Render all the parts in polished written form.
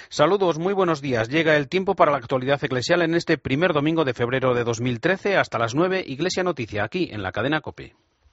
Saludos, muy buenos días. Llega el tiempo para la actualidad eclesial en este primer domingo de febrero de 2013 hasta las 9, Iglesia Noticia, aquí en la cadena COPE.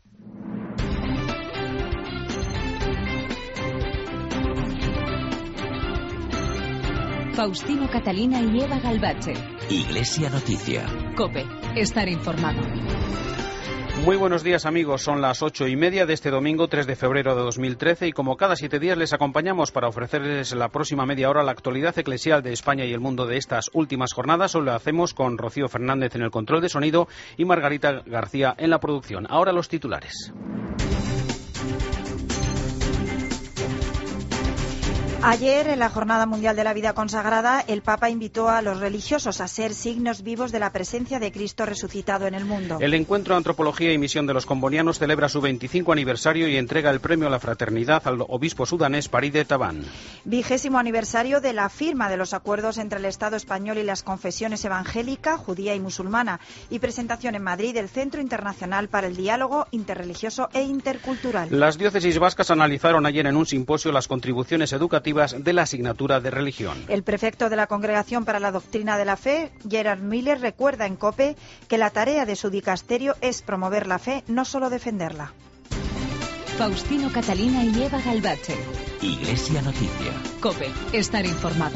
Faustino Catalina y Eva Galbache. Iglesia Noticia. COPE, estar informado. Muy buenos días, amigos. Son las 8:30 de este domingo 3 de febrero de 2013 y como cada 7 días les acompañamos para ofrecerles la próxima media hora la actualidad eclesial de España y el mundo de estas últimas jornadas. Hoy lo hacemos con Rocío Fernández en el control de sonido y Margarita García en la producción. Ahora los titulares. Ayer, en la Jornada Mundial de la Vida Consagrada, el Papa invitó a los religiosos a ser signos vivos de la presencia de Cristo resucitado en el mundo. El Encuentro Antropología y Misión de los Combonianos celebra su 25 aniversario y entrega el premio a la fraternidad al obispo sudanés Paride Taban. 20º aniversario de la firma de los acuerdos entre el Estado español y las confesiones evangélica, judía y musulmana, y presentación en Madrid del Centro Internacional para el Diálogo Interreligioso e Intercultural. Las diócesis vascas analizaron ayer en un simposio las contribuciones educativas de la asignatura de religión. El prefecto de la Congregación para la Doctrina de la Fe, Gerard Miller, recuerda en COPE que la tarea de su dicasterio es promover la fe, no solo defenderla. Faustino Catalina y Eva Galbache. Iglesia Noticia. COPE, estar informado.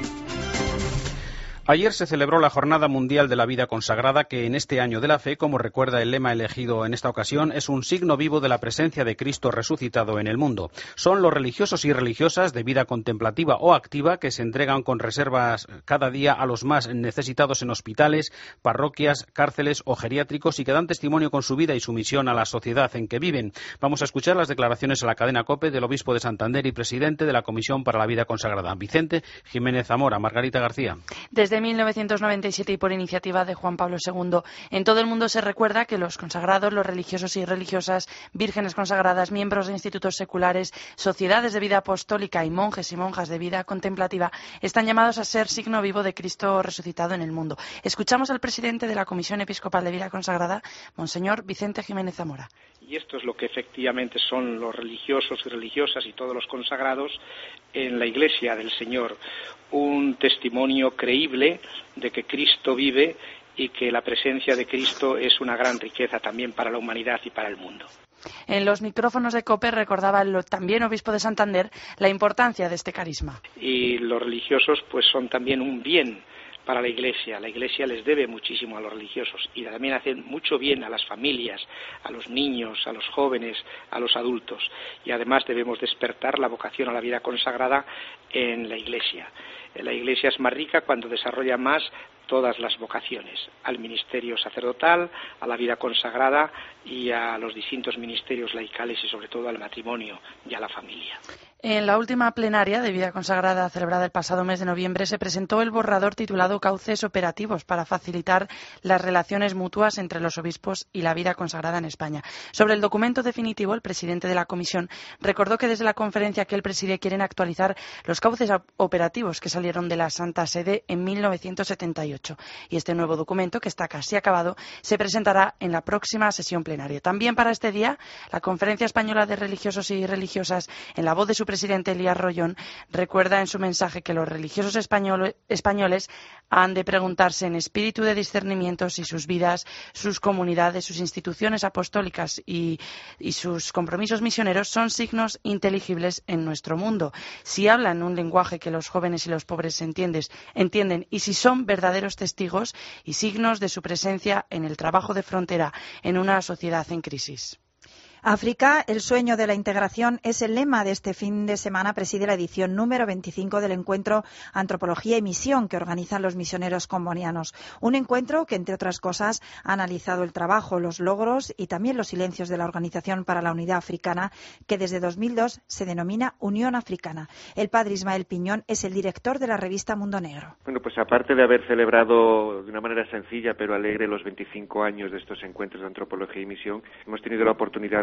Ayer se celebró la Jornada Mundial de la Vida Consagrada, que en este año de la fe, como recuerda el lema elegido en esta ocasión, es un signo vivo de la presencia de Cristo resucitado en el mundo. Son los religiosos y religiosas de vida contemplativa o activa que se entregan con reservas cada día a los más necesitados en hospitales, parroquias, cárceles o geriátricos y que dan testimonio con su vida y su misión a la sociedad en que viven. Vamos a escuchar las declaraciones a la cadena COPE del obispo de Santander y presidente de la Comisión para la Vida Consagrada, Vicente Jiménez Zamora. Margarita García. Desde 1997 y por iniciativa de Juan Pablo II, en todo el mundo se recuerda que los consagrados, los religiosos y religiosas, vírgenes consagradas, miembros de institutos seculares, sociedades de vida apostólica y monjes y monjas de vida contemplativa están llamados a ser signo vivo de Cristo resucitado en el mundo. Escuchamos al presidente de la Comisión Episcopal de Vida Consagrada, Monseñor Vicente Jiménez Zamora. Y esto es lo que efectivamente son los religiosos y religiosas y todos los consagrados en la Iglesia del Señor. Un testimonio creíble de que Cristo vive y que la presencia de Cristo es una gran riqueza también para la humanidad y para el mundo. En los micrófonos de COPE recordaba el también obispo de Santander la importancia de este carisma. Y los religiosos pues son también un bien para la Iglesia. La Iglesia les debe muchísimo a los religiosos y también hacen mucho bien a las familias, a los niños, a los jóvenes, a los adultos. Y además debemos despertar la vocación a la vida consagrada en la Iglesia. La Iglesia es más rica cuando desarrolla más todas las vocaciones, al ministerio sacerdotal, a la vida consagrada y a los distintos ministerios laicales y sobre todo al matrimonio y a la familia. En la última plenaria de Vida Consagrada celebrada el pasado mes de noviembre se presentó el borrador titulado Cauces operativos para facilitar las relaciones mutuas entre los obispos y la vida consagrada en España. Sobre el documento definitivo, el presidente de la comisión recordó que desde la conferencia que él preside quieren actualizar los cauces operativos que salieron de la Santa Sede en 1978. Y este nuevo documento, que está casi acabado, se presentará en la próxima sesión plenaria. También para este día, la Conferencia Española de Religiosos y Religiosas, en la voz de su presidente Elías Rollón, recuerda en su mensaje que los religiosos españoles han de preguntarse en espíritu de discernimiento si sus vidas, sus comunidades, sus instituciones apostólicas y sus compromisos misioneros son signos inteligibles en nuestro mundo, si hablan un lenguaje que los jóvenes y los pobres entienden y si son verdaderos testigos y signos de su presencia en el trabajo de frontera en una sociedad en crisis. África, el sueño de la integración, es el lema de este fin de semana. Preside la edición número 25 del encuentro Antropología y Misión que organizan los misioneros combonianos. Un encuentro que, entre otras cosas, ha analizado el trabajo, los logros y también los silencios de la Organización para la Unidad Africana, que desde 2002 se denomina Unión Africana. El padre Ismael Piñón es el director de la revista Mundo Negro. Bueno, pues aparte de haber celebrado de una manera sencilla pero alegre los 25 años de estos encuentros de Antropología y Misión, hemos tenido la oportunidad de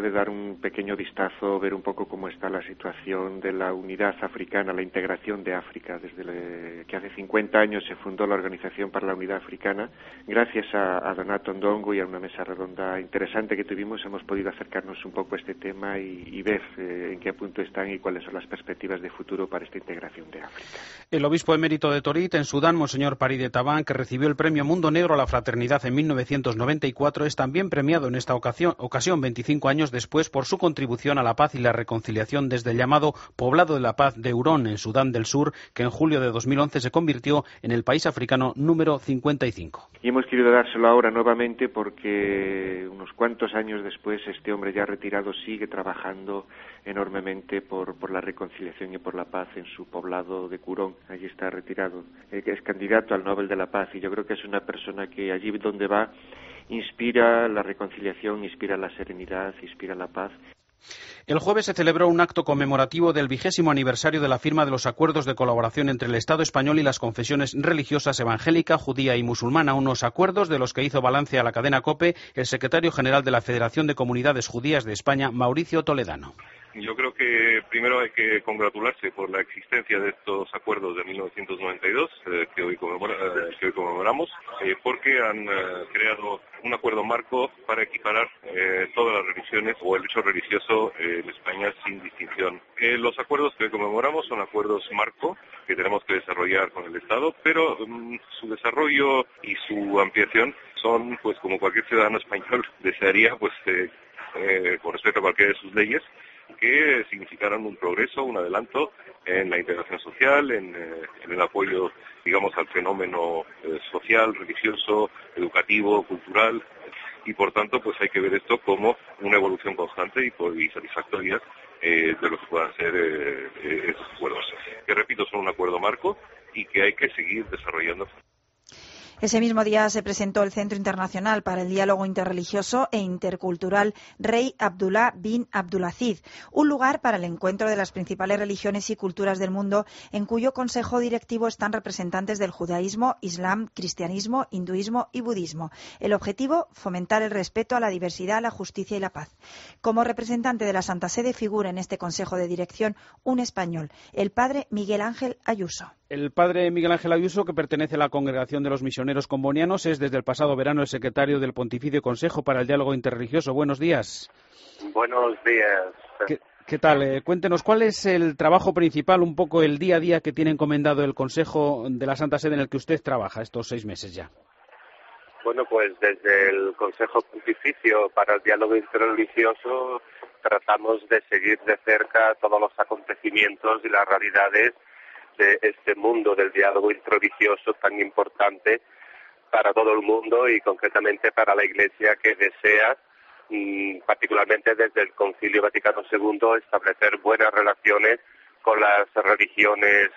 de dar un pequeño vistazo, ver un poco cómo está la situación de la unidad africana, la integración de África. Desde que hace 50 años se fundó la Organización para la Unidad Africana, gracias a Donato Ndongo y a una mesa redonda interesante que tuvimos, hemos podido acercarnos un poco a este tema y ver en qué punto están y cuáles son las perspectivas de futuro para esta integración de África. El obispo emérito de Torit, en Sudán, Monseñor Paride Taban, que recibió el premio Mundo Negro a la Fraternidad en 1994, es también premiado en esta ocasión 25 años después por su contribución a la paz y la reconciliación desde el llamado Poblado de la Paz de Hurón, en Sudán del Sur, que en julio de 2011 se convirtió en el país africano número 55. Y hemos querido dárselo ahora nuevamente porque unos cuantos años después este hombre ya retirado sigue trabajando enormemente por la reconciliación y por la paz en su poblado de Curón. Allí está retirado, que es candidato al Nobel de la Paz, y yo creo que es una persona que allí donde va inspira la reconciliación, inspira la serenidad, inspira la paz. El jueves se celebró un acto conmemorativo del 20º aniversario de la firma de los acuerdos de colaboración entre el Estado español y las confesiones religiosas evangélica, judía y musulmana, unos acuerdos de los que hizo balance a la cadena COPE el secretario general de la Federación de Comunidades Judías de España, Mauricio Toledano. Yo creo que primero hay que congratularse por la existencia de estos acuerdos de 1992 que hoy conmemoramos, porque han creado un acuerdo marco para equiparar todas las religiones o el hecho religioso en España sin distinción. Los acuerdos que conmemoramos son acuerdos marco que tenemos que desarrollar con el Estado, pero su desarrollo y su ampliación son, pues como cualquier ciudadano español desearía, pues con respecto a cualquiera de sus leyes, que significaran un progreso, un adelanto en la integración social, en el apoyo, digamos, al fenómeno social, religioso, educativo, cultural, y por tanto, pues hay que ver esto como una evolución constante y satisfactoria de lo que puedan ser estos acuerdos, que repito, son un acuerdo marco y que hay que seguir desarrollando. Ese mismo día se presentó el Centro Internacional para el Diálogo Interreligioso e Intercultural Rey Abdullah bin Abdulaziz, un lugar para el encuentro de las principales religiones y culturas del mundo, en cuyo consejo directivo están representantes del judaísmo, islam, cristianismo, hinduismo y budismo. El objetivo, fomentar el respeto a la diversidad, la justicia y la paz. Como representante de la Santa Sede figura en este consejo de dirección un español, el padre Miguel Ángel Ayuso. El padre Miguel Ángel Ayuso, que pertenece a la Congregación de los Misioneros Combonianos, es desde el pasado verano el secretario del Pontificio Consejo para el Diálogo Interreligioso. Buenos días. Buenos días. ¿Qué tal? Cuéntenos, ¿cuál es el trabajo principal, un poco el día a día que tiene encomendado el Consejo de la Santa Sede en el que usted trabaja estos 6 meses ya? Bueno, pues desde el Consejo Pontificio para el Diálogo Interreligioso tratamos de seguir de cerca todos los acontecimientos y las realidades de este mundo del diálogo interreligioso tan importante para todo el mundo y concretamente para la Iglesia, que desea, particularmente desde el Concilio Vaticano II, establecer buenas relaciones con las religiones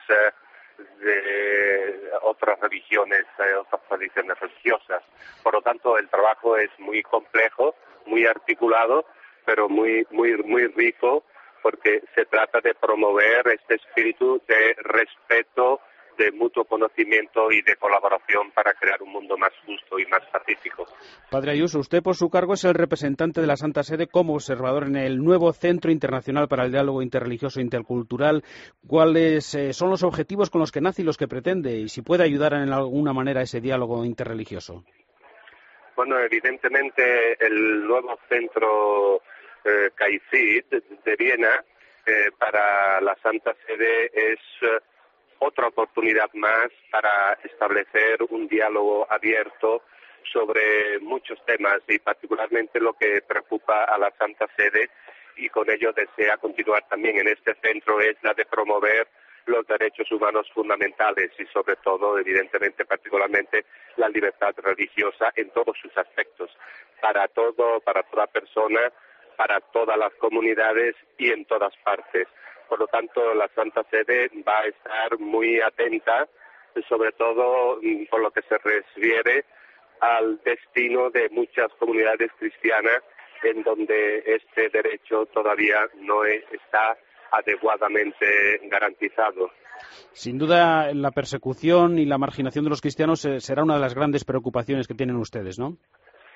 de otras religiones, otras tradiciones religiosas. Por lo tanto, el trabajo es muy complejo, muy articulado, pero muy rico, porque se trata de promover este espíritu de respeto, de mutuo conocimiento y de colaboración para crear un mundo más justo y más pacífico. Padre Ayuso, usted por su cargo es el representante de la Santa Sede como observador en el nuevo Centro Internacional para el Diálogo Interreligioso e Intercultural. ¿Cuáles son los objetivos con los que nace y los que pretende? Y si puede ayudar en alguna manera a ese diálogo interreligioso. Bueno, evidentemente el nuevo centro CAICID de Viena para la Santa Sede es otra oportunidad más para establecer un diálogo abierto sobre muchos temas y particularmente lo que preocupa a la Santa Sede, y con ello desea continuar también en este centro, es la de promover los derechos humanos fundamentales y sobre todo, evidentemente, particularmente la libertad religiosa en todos sus aspectos, para toda persona, para todas las comunidades y en todas partes. Por lo tanto, la Santa Sede va a estar muy atenta, sobre todo por lo que se refiere al destino de muchas comunidades cristianas en donde este derecho todavía no está adecuadamente garantizado. Sin duda, la persecución y la marginación de los cristianos será una de las grandes preocupaciones que tienen ustedes, ¿no?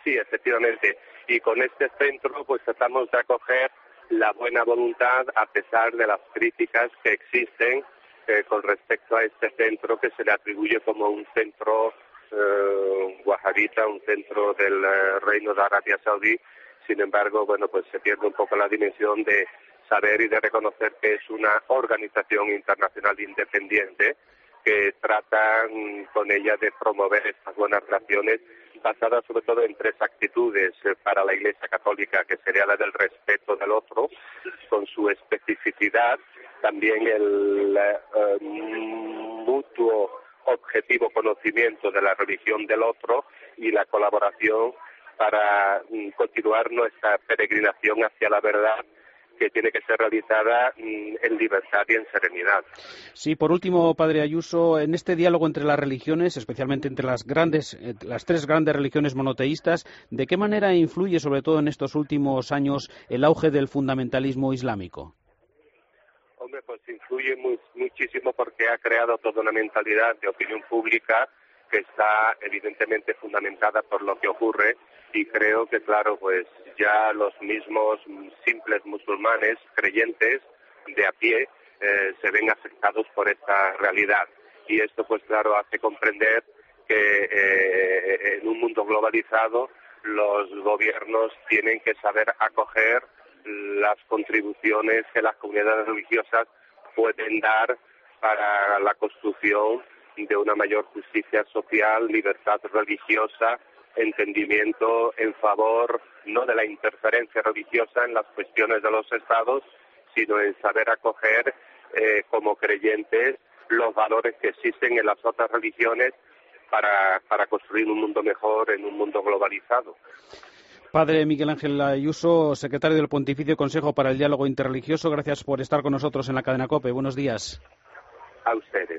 Sí, efectivamente. Y con este centro pues tratamos de acoger la buena voluntad a pesar de las críticas que existen con respecto a este centro, que se le atribuye como un centro wahabita, un centro del Reino de Arabia Saudí. Sin embargo, bueno, pues se pierde un poco la dimensión de saber y de reconocer que es una organización internacional independiente que trata con ella de promover estas buenas relaciones basadas sobre todo en 3 actitudes para la Iglesia Católica, que sería la del respeto del otro, con su especificidad, también el mutuo objetivo conocimiento de la religión del otro y la colaboración para continuar nuestra peregrinación hacia la verdad, que tiene que ser realizada en libertad y en serenidad. Sí, por último, Padre Ayuso, en este diálogo entre las religiones, especialmente entre las 3 grandes religiones monoteístas, ¿de qué manera influye, sobre todo en estos últimos años, el auge del fundamentalismo islámico? Hombre, pues influye muchísimo porque ha creado toda una mentalidad de opinión pública que está evidentemente fundamentada por lo que ocurre, y creo que, claro, pues ya los mismos simples musulmanes creyentes de a pie se ven afectados por esta realidad. Y esto, pues claro, hace comprender que en un mundo globalizado los gobiernos tienen que saber acoger las contribuciones que las comunidades religiosas pueden dar para la construcción de una mayor justicia social, libertad religiosa, entendimiento en favor no de la interferencia religiosa en las cuestiones de los estados, sino en saber acoger como creyentes los valores que existen en las otras religiones para construir un mundo mejor en un mundo globalizado. Padre Miguel Ángel Ayuso, secretario del Pontificio Consejo para el Diálogo Interreligioso, gracias por estar con nosotros en la cadena COPE. Buenos días. A ustedes.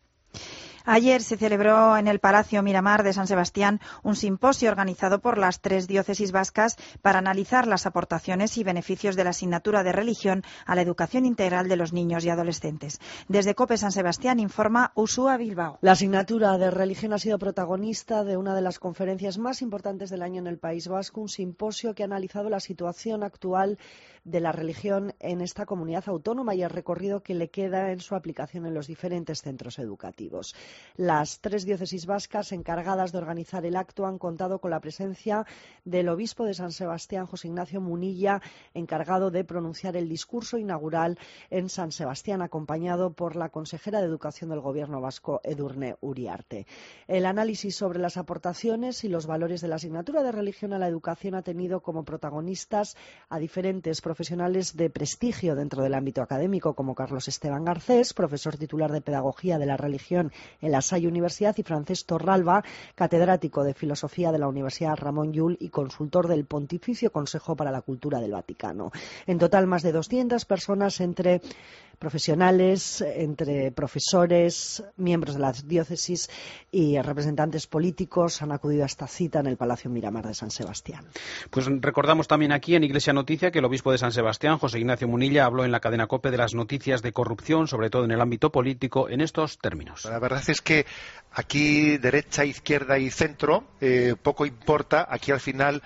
Ayer se celebró en el Palacio Miramar de San Sebastián un simposio organizado por las 3 diócesis vascas para analizar las aportaciones y beneficios de la asignatura de religión a la educación integral de los niños y adolescentes. Desde COPE San Sebastián informa Uxúa Bilbao. La asignatura de religión ha sido protagonista de una de las conferencias más importantes del año en el País Vasco, un simposio que ha analizado la situación actual de la religión en esta comunidad autónoma y el recorrido que le queda en su aplicación en los diferentes centros educativos. Las 3 diócesis vascas encargadas de organizar el acto han contado con la presencia del obispo de San Sebastián, José Ignacio Munilla, encargado de pronunciar el discurso inaugural en San Sebastián, acompañado por la consejera de Educación del Gobierno vasco, Edurne Uriarte. El análisis sobre las aportaciones y los valores de la asignatura de religión a la educación ha tenido como protagonistas a diferentes profesionales de prestigio dentro del ámbito académico, como Carlos Esteban Garcés, profesor titular de Pedagogía de la Religión en la SAI Universidad, y Francés Torralba, catedrático de Filosofía de la Universidad Ramón Llull y consultor del Pontificio Consejo para la Cultura del Vaticano. En total, más de 200 personas entre profesionales, entre profesores, miembros de las diócesis y representantes políticos han acudido a esta cita en el Palacio Miramar de San Sebastián. Pues recordamos también aquí en Iglesia Noticia que el obispo de San Sebastián, José Ignacio Munilla, habló en la cadena COPE de las noticias de corrupción, sobre todo en el ámbito político, en estos términos. La verdad es que aquí derecha, izquierda y centro poco importa. Aquí al final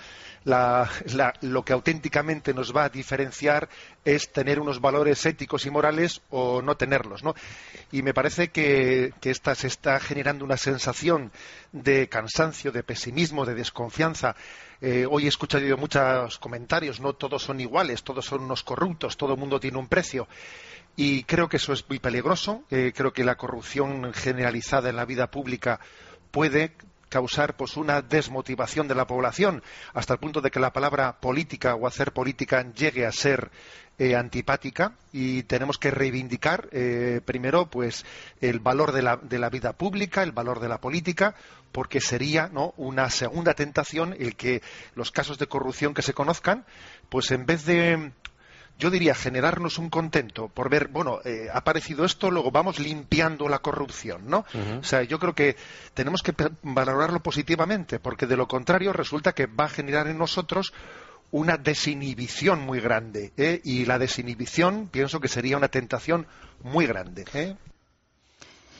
lo que auténticamente nos va a diferenciar es tener unos valores éticos y morales o no tenerlos, ¿no? Y me parece que se está generando una sensación de cansancio, de pesimismo, de desconfianza. Hoy he escuchado muchos comentarios, no todos son iguales, todos son unos corruptos, todo el mundo tiene un precio. Y creo que eso es muy peligroso. Creo que la corrupción generalizada en la vida pública puede causar pues una desmotivación de la población hasta el punto de que la palabra política o hacer política llegue a ser antipática, y tenemos que reivindicar primero pues el valor de la vida pública, el valor de la política, porque sería, ¿no?, una segunda tentación el que los casos de corrupción que se conozcan, pues en vez de, yo diría, generarnos un contento por ver, bueno, ha aparecido esto, luego vamos limpiando la corrupción, ¿no? Uh-huh. O sea, yo creo que tenemos que valorarlo positivamente, porque de lo contrario resulta que va a generar en nosotros una desinhibición muy grande, y la desinhibición pienso que sería una tentación muy grande.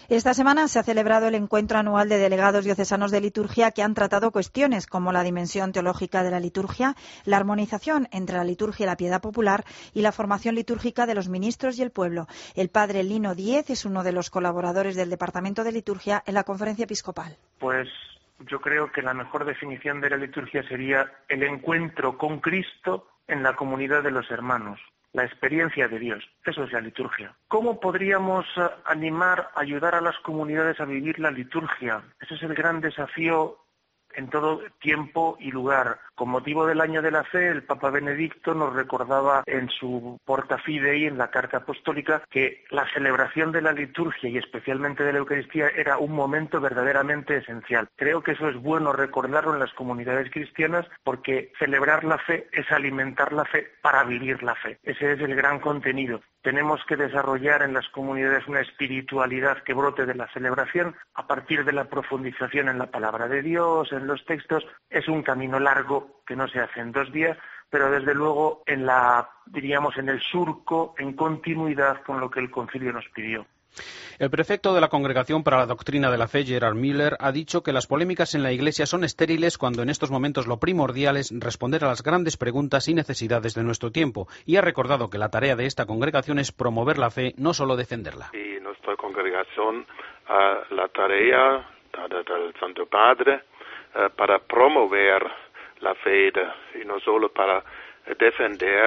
Esta semana se ha celebrado el encuentro anual de delegados diocesanos de liturgia que han tratado cuestiones como la dimensión teológica de la liturgia, la armonización entre la liturgia y la piedad popular y la formación litúrgica de los ministros y el pueblo. El padre Lino Díez es uno de los colaboradores del Departamento de Liturgia en la Conferencia Episcopal. Pues yo creo que la mejor definición de la liturgia sería el encuentro con Cristo en la comunidad de los hermanos. La experiencia de Dios, eso es la liturgia. ¿Cómo podríamos animar, ayudar a las comunidades a vivir la liturgia? Ese es el gran desafío en todo tiempo y lugar. Con motivo del Año de la Fe, el Papa Benedicto nos recordaba en su Porta Fidei, en la Carta Apostólica, que la celebración de la liturgia y especialmente de la Eucaristía era un momento verdaderamente esencial. Creo que eso es bueno recordarlo en las comunidades cristianas porque celebrar la fe es alimentar la fe para vivir la fe. Ese es el gran contenido. Tenemos que desarrollar en las comunidades una espiritualidad que brote de la celebración a partir de la profundización en la palabra de Dios, en los textos. Es un camino largo que no se hace en 2 días, pero desde luego en el surco, en continuidad con lo que el Concilio nos pidió. El prefecto de la Congregación para la Doctrina de la Fe, Gerard Müller, ha dicho que las polémicas en la Iglesia son estériles cuando en estos momentos lo primordial es responder a las grandes preguntas y necesidades de nuestro tiempo, y ha recordado que la tarea de esta congregación es promover la fe, no solo defenderla. Y nuestra congregación la tarea del Santo Padre para promover la fe y no solo para defender,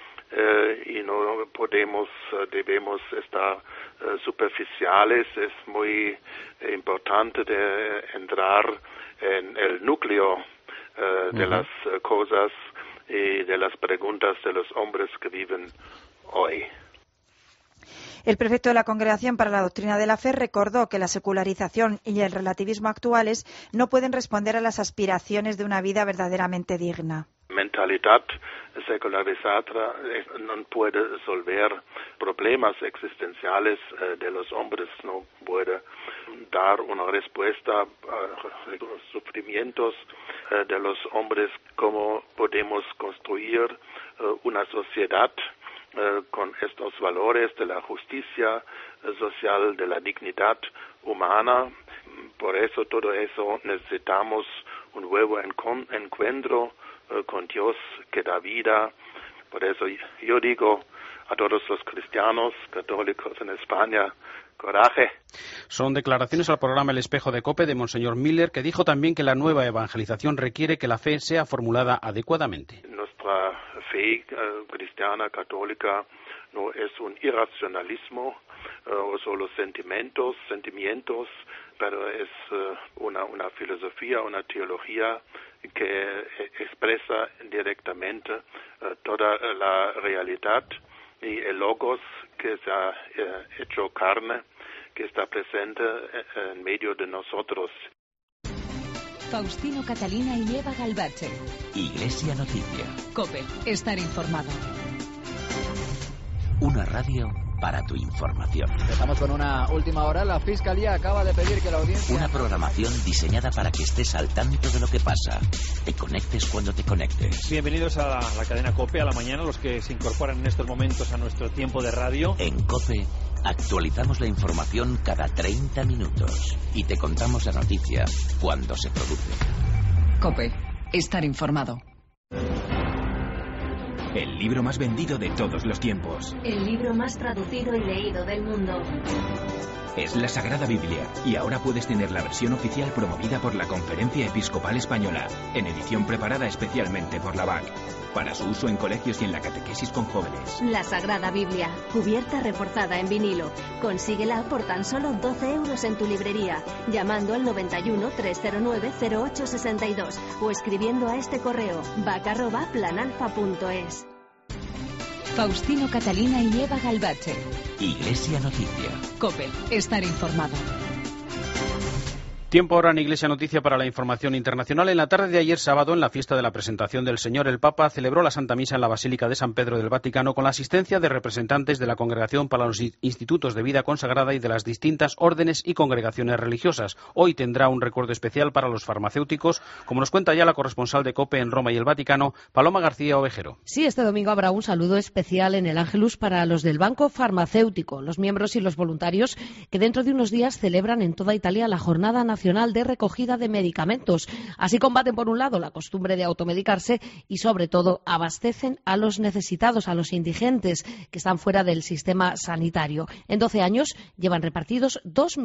y no debemos estar superficiales. Es muy importante de entrar en el núcleo de las cosas y de las preguntas de los hombres que viven hoy. El prefecto de la Congregación para la Doctrina de la Fe recordó que la secularización y el relativismo actuales no pueden responder a las aspiraciones de una vida verdaderamente digna. Mentalidad secularizada no puede resolver problemas existenciales de los hombres, no puede dar una respuesta a los sufrimientos de los hombres. ¿Cómo podemos construir una sociedad con estos valores de la justicia social, de la dignidad humana? Por eso, todo eso necesitamos un nuevo encuentro con Dios que da vida. Por eso yo digo a todos los cristianos católicos en España, coraje. Son declaraciones al programa El Espejo de COPE de Monseñor Müller, que dijo también que la nueva evangelización requiere que la fe sea formulada adecuadamente. Nuestra fe cristiana católica no es un irracionalismo o solo sentimientos, pero es una filosofía, una teología que expresa directamente toda la realidad y el logos que se ha hecho carne, que está presente en medio de nosotros. Faustino Catalina y Eva Galbache. Iglesia Noticia. COPE. Estar informado. Una radio para tu información. Empezamos con una última hora. La Fiscalía acaba de pedir que la audiencia... Una programación diseñada para que estés al tanto de lo que pasa. Te conectes cuando te conectes. Bienvenidos a la cadena COPE a la mañana, los que se incorporan en estos momentos a nuestro tiempo de radio. En COPE actualizamos la información cada 30 minutos y te contamos la noticia cuando se produce. COPE. Estar informado. El libro más vendido de todos los tiempos. El libro más traducido y leído del mundo. Es la Sagrada Biblia, y ahora puedes tener la versión oficial promovida por la Conferencia Episcopal Española, en edición preparada especialmente por la BAC, para su uso en colegios y en la catequesis con jóvenes. La Sagrada Biblia, cubierta reforzada en vinilo. Consíguela por tan solo 12 euros en tu librería, llamando al 91 309 0862 o escribiendo a este correo bac@planalfa.es. Faustino Catalina y Eva Galbache. Iglesia Noticia. COPE. Estar informado. Tiempo ahora en Iglesia Noticia para la información internacional. En la tarde de ayer sábado, en la fiesta de la presentación del Señor, el Papa celebró la Santa Misa en la Basílica de San Pedro del Vaticano con la asistencia de representantes de la Congregación para los Institutos de Vida Consagrada y de las distintas órdenes y congregaciones religiosas. Hoy tendrá un recuerdo especial para los farmacéuticos, como nos cuenta ya la corresponsal de COPE en Roma y el Vaticano, Paloma García Ovejero. Sí, este domingo habrá un saludo especial en el Ángelus para los del Banco Farmacéutico, los miembros y los voluntarios que dentro de unos días celebran en toda Italia la Jornada Nacional de Recogida de Medicamentos. Así combaten, por un lado, la costumbre de automedicarse y, sobre todo, abastecen a los necesitados, a los indigentes que están fuera del sistema sanitario. En 12 años llevan repartidos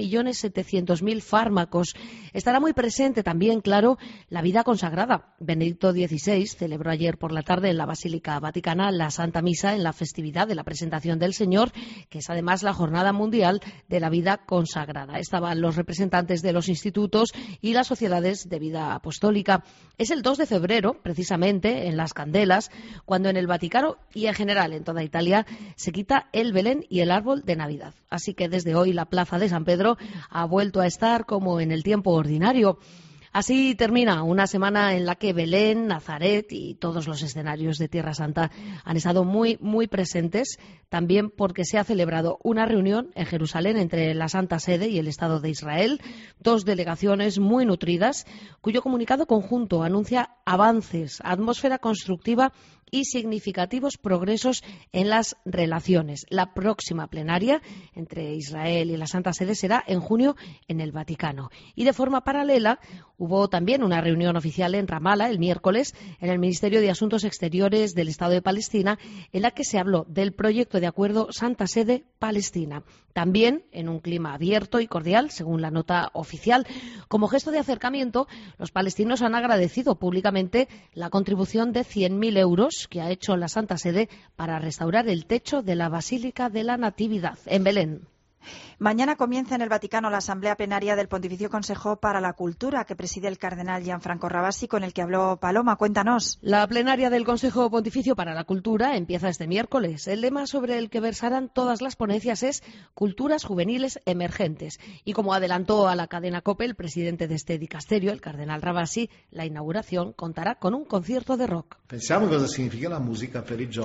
2.700.000 fármacos. Estará muy presente también, claro, la vida consagrada. Benedicto XVI celebró ayer por la tarde en la Basílica Vaticana la Santa Misa en la festividad de la Presentación del Señor, que es además la Jornada Mundial de la Vida Consagrada. Estaban los representantes de los institutos y las sociedades de vida apostólica. Es el 2 de febrero, precisamente, en las Candelas, cuando en el Vaticano y en general en toda Italia se quita el Belén y el árbol de Navidad. Así que desde hoy la Plaza de San Pedro ha vuelto a estar como en el tiempo ordinario. Así termina una semana en la que Belén, Nazaret y todos los escenarios de Tierra Santa han estado muy, muy presentes, también porque se ha celebrado una reunión en Jerusalén entre la Santa Sede y el Estado de Israel, dos delegaciones muy nutridas, cuyo comunicado conjunto anuncia avances, atmósfera constructiva y significativos progresos en las relaciones. La próxima plenaria entre Israel y la Santa Sede será en junio en el Vaticano. Y de forma paralela hubo también una reunión oficial en Ramala el miércoles en el Ministerio de Asuntos Exteriores del Estado de Palestina, en la que se habló del proyecto de acuerdo Santa Sede-Palestina. También en un clima abierto y cordial, según la nota oficial. Como gesto de acercamiento, los palestinos han agradecido públicamente la contribución de 100.000 euros que ha hecho la Santa Sede para restaurar el techo de la Basílica de la Natividad en Belén. Mañana comienza en el Vaticano la Asamblea Plenaria del Pontificio Consejo para la Cultura, que preside el cardenal Gianfranco Ravasi, con el que habló Paloma. Cuéntanos. La plenaria del Consejo Pontificio para la Cultura empieza este miércoles. El lema sobre el que versarán todas las ponencias es Culturas Juveniles Emergentes. Y como adelantó a la cadena COPE el presidente de este dicasterio, el cardenal Ravasi, la inauguración contará con un concierto de rock. Pensamos en lo que significa la música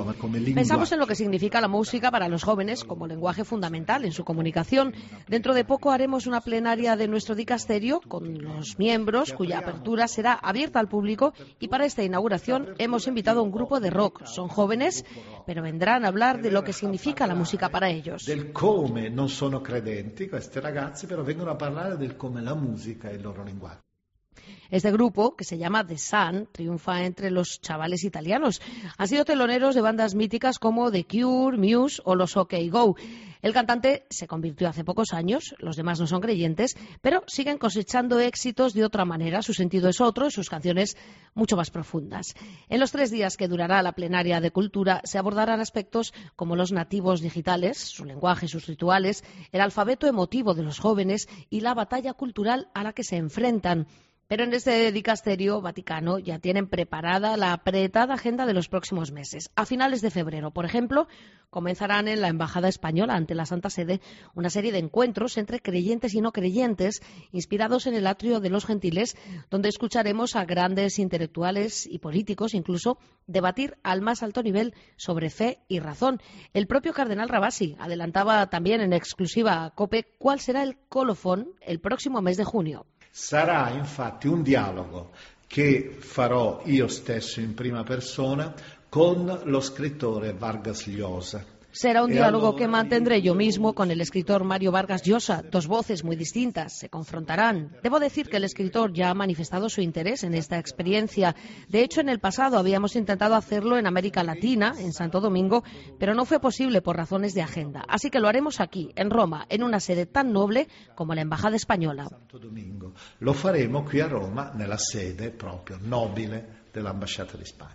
para los jóvenes como lenguaje fundamental en su comunicación. Dentro de poco haremos una plenaria de nuestro dicasterio con los miembros, cuya apertura será abierta al público, y para esta inauguración hemos invitado a un grupo de rock. Son jóvenes, pero vendrán a hablar de lo que significa la música para ellos. Del come non sono credenti, questi ragazzi, però vengono a parlare del come la musica è il loro linguaggio. Este grupo, que se llama The Sun, triunfa entre los chavales italianos. Han sido teloneros de bandas míticas como The Cure, Muse o los OK Go. El cantante se convirtió hace pocos años, los demás no son creyentes, pero siguen cosechando éxitos de otra manera. Su sentido es otro y sus canciones mucho más profundas. En los 3 días que durará la plenaria de cultura se abordarán aspectos como los nativos digitales, su lenguaje, sus rituales, el alfabeto emotivo de los jóvenes y la batalla cultural a la que se enfrentan. Pero en este dicasterio Vaticano ya tienen preparada la apretada agenda de los próximos meses. A finales de febrero, por ejemplo, comenzarán en la Embajada Española ante la Santa Sede una serie de encuentros entre creyentes y no creyentes, inspirados en el atrio de los Gentiles, donde escucharemos a grandes intelectuales y políticos incluso debatir al más alto nivel sobre fe y razón. El propio cardenal Ravasi adelantaba también en exclusiva a COPE cuál será el colofón el próximo mes de junio. Sarà infatti un dialogo che farò io stesso in prima persona con lo scrittore Vargas Llosa. Será un diálogo que mantendré yo mismo con el escritor Mario Vargas Llosa. Dos voces muy distintas se confrontarán. Debo decir que el escritor ya ha manifestado su interés en esta experiencia. De hecho, en el pasado habíamos intentado hacerlo en América Latina, en Santo Domingo, pero no fue posible por razones de agenda. Así que lo haremos aquí, en Roma, en una sede tan noble como la Embajada Española. Santo Domingo. Lo faremo qui a Roma, nella sede proprio nobile dell'Ambasciata di Spagna.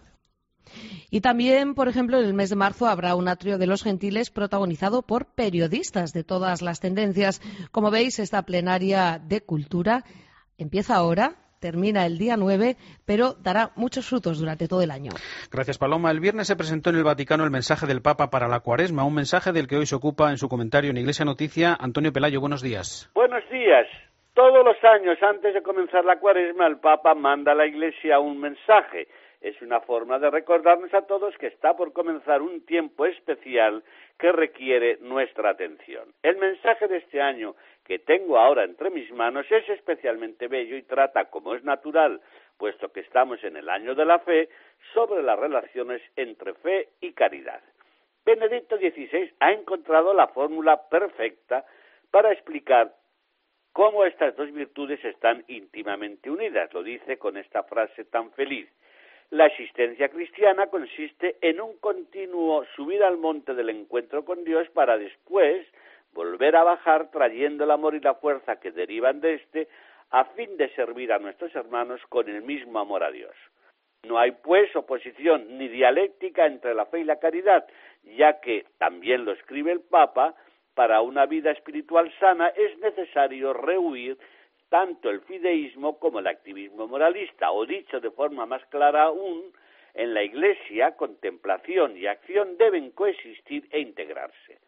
Y también, por ejemplo, en el mes de marzo habrá un atrio de los Gentiles protagonizado por periodistas de todas las tendencias. Como veis, esta plenaria de cultura empieza ahora, termina el día 9, pero dará muchos frutos durante todo el año. Gracias, Paloma. El viernes se presentó en el Vaticano el mensaje del Papa para la Cuaresma, un mensaje del que hoy se ocupa en su comentario en Iglesia Noticia Antonio Pelayo. Buenos días. Buenos días. Todos los años, antes de comenzar la Cuaresma, el Papa manda a la Iglesia un mensaje. Es una forma de recordarnos a todos que está por comenzar un tiempo especial que requiere nuestra atención. El mensaje de este año que tengo ahora entre mis manos es especialmente bello y trata, como es natural, puesto que estamos en el año de la fe, sobre las relaciones entre fe y caridad. Benedicto XVI ha encontrado la fórmula perfecta para explicar cómo estas dos virtudes están íntimamente unidas. Lo dice con esta frase tan feliz. La existencia cristiana consiste en un continuo subir al monte del encuentro con Dios para después volver a bajar trayendo el amor y la fuerza que derivan de éste a fin de servir a nuestros hermanos con el mismo amor a Dios. No hay, pues, oposición ni dialéctica entre la fe y la caridad, ya que, también lo escribe el Papa, para una vida espiritual sana es necesario rehuir tanto el fideísmo como el activismo moralista, o dicho de forma más clara aún, en la Iglesia, contemplación y acción deben coexistir e integrarse.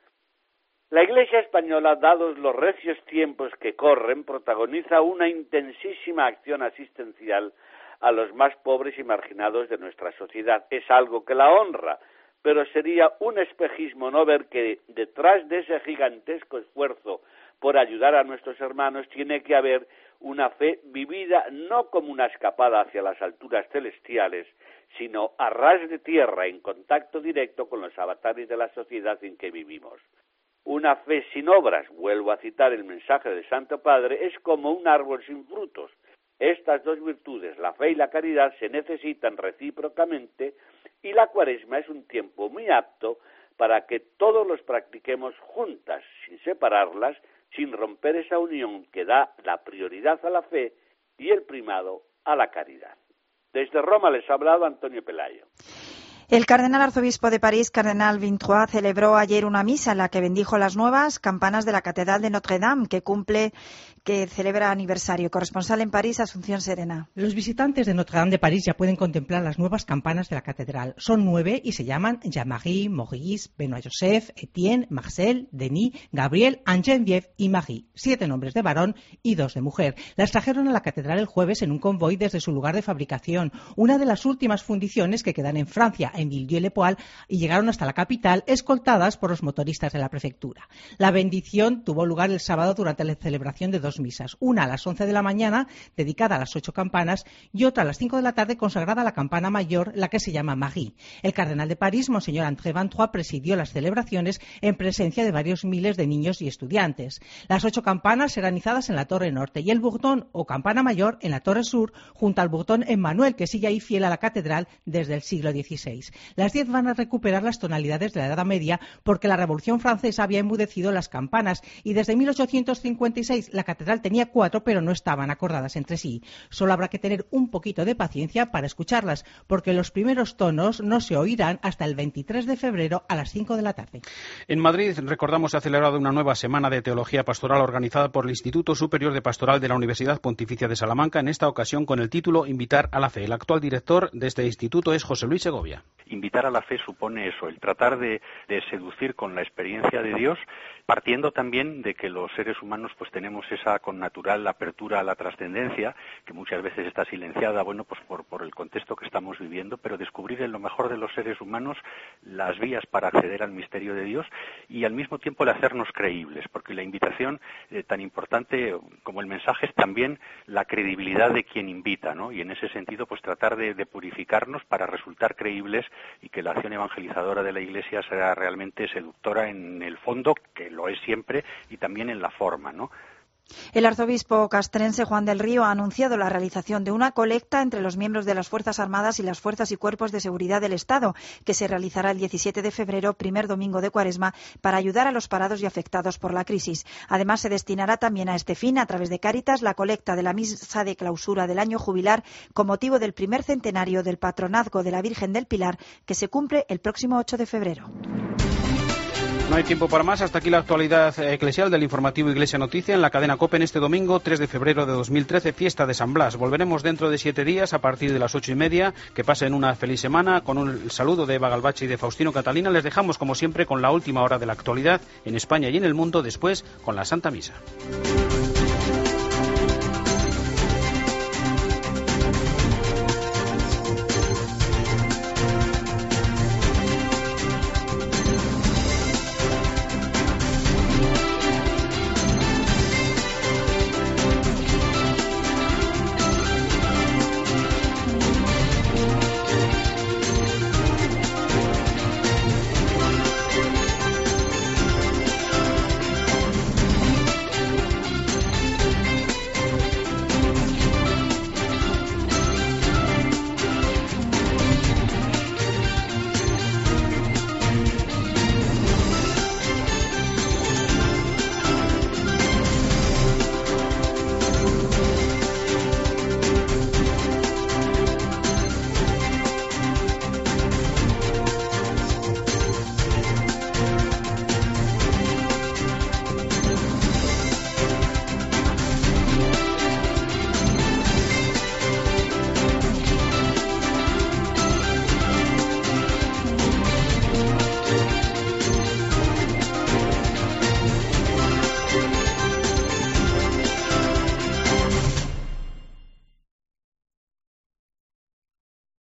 La Iglesia española, dados los recios tiempos que corren, protagoniza una intensísima acción asistencial a los más pobres y marginados de nuestra sociedad. Es algo que la honra, pero sería un espejismo no ver que detrás de ese gigantesco esfuerzo por ayudar a nuestros hermanos tiene que haber una fe vivida no como una escapada hacia las alturas celestiales, sino a ras de tierra, en contacto directo con los avatares de la sociedad en que vivimos. Una fe sin obras, vuelvo a citar el mensaje del Santo Padre, es como un árbol sin frutos. Estas dos virtudes, la fe y la caridad, se necesitan recíprocamente y la Cuaresma es un tiempo muy apto para que todos los practiquemos juntas, sin separarlas, sin romper esa unión que da la prioridad a la fe y el primado a la caridad. Desde Roma les ha hablado Antonio Pelayo. El cardenal arzobispo de París, cardenal Vintrois, celebró ayer una misa en la que bendijo las nuevas campanas de la Catedral de Notre Dame, que celebra aniversario. Corresponsal en París, Asunción Serena. Los visitantes de Notre Dame de París ya pueden contemplar las nuevas campanas de la catedral. Son 9 y se llaman Jean-Marie, Maurice, Benoît Joseph, Etienne, Marcel, Denis, Gabriel, Anne-Geneviève y Marie. 7 nombres de varón y 2 de mujer. Las trajeron a la catedral el jueves en un convoy desde su lugar de fabricación, una de las últimas fundiciones que quedan en Francia, en Villedieu-les-Poix, y llegaron hasta la capital escoltadas por los motoristas de la prefectura. La bendición tuvo lugar el sábado durante la celebración de 2 misas, una a las 11 de la mañana dedicada a las 8 campanas y otra a las 5 de la tarde consagrada a la campana mayor, la que se llama Marie. El cardenal de París, Monseñor André Vintrois, presidió las celebraciones en presencia de varios miles de niños y estudiantes. Las 8 campanas serán izadas en la Torre Norte y el bourdon o campana mayor en la Torre Sur, junto al bourdon Emmanuel, que sigue ahí fiel a la catedral desde el siglo XVI. Las 10 van a recuperar las tonalidades de la Edad Media porque la Revolución Francesa había enmudecido las campanas y desde 1856 la catedral tenía 4 pero no estaban acordadas entre sí. Solo habrá que tener un poquito de paciencia para escucharlas porque los primeros tonos no se oirán hasta el 23 de febrero a las 5 de la tarde. En Madrid, recordamos, se ha celebrado una nueva semana de teología pastoral organizada por el Instituto Superior de Pastoral de la Universidad Pontificia de Salamanca, en esta ocasión con el título Invitar a la Fe. El actual director de este instituto es José Luis Segovia. Invitar a la fe supone eso, el tratar de seducir con la experiencia de Dios, partiendo también de que los seres humanos pues tenemos esa connatural apertura a la trascendencia, que muchas veces está silenciada, bueno, pues por el contexto que estamos viviendo, pero descubrir en lo mejor de los seres humanos las vías para acceder al misterio de Dios y al mismo tiempo el hacernos creíbles, porque la invitación, tan importante como el mensaje, es también la credibilidad de quien invita, ¿no? Y en ese sentido, pues tratar de purificarnos para resultar creíbles y que la acción evangelizadora de la Iglesia sea realmente seductora en el fondo, que lo es siempre, y también en la forma, ¿no? El arzobispo castrense Juan del Río ha anunciado la realización de una colecta entre los miembros de las Fuerzas Armadas y las Fuerzas y Cuerpos de Seguridad del Estado, que se realizará el 17 de febrero, primer domingo de Cuaresma, para ayudar a los parados y afectados por la crisis. Además, se destinará también a este fin, a través de Cáritas, la colecta de la misa de clausura del año jubilar con motivo del primer centenario del patronazgo de la Virgen del Pilar, que se cumple el próximo 8 de febrero. No hay tiempo para más. Hasta aquí la actualidad eclesial del informativo Iglesia Noticia en la cadena COPE en este domingo 3 de febrero de 2013, fiesta de San Blas. Volveremos dentro de 7 días a partir de las 8:30. Que pasen una feliz semana. Con un saludo de Eva Galbache y de Faustino Catalina, les dejamos como siempre con la última hora de la actualidad en España y en el mundo, después con la Santa Misa.